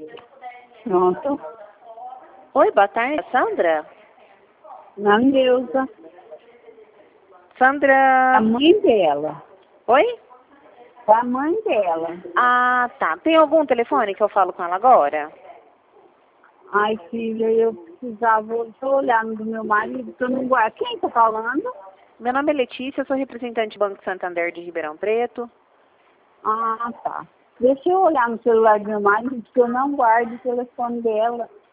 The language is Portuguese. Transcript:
Pronto. Oi, boa tarde, Sandra. Nandeusa. Sandra... A mãe dela. Oi? A mãe dela. Ah, tá. Tem algum telefone que eu falo com ela agora? Ai, filha, eu precisava... Estou olhando do meu marido, que eu não guardo. Quem está falando? Meu nome é Letícia, eu sou representante do Banco Santander de Ribeirão Preto. Ah, tá. Deixa eu olhar no celular do meu marido, porque eu não guardo o telefone dela.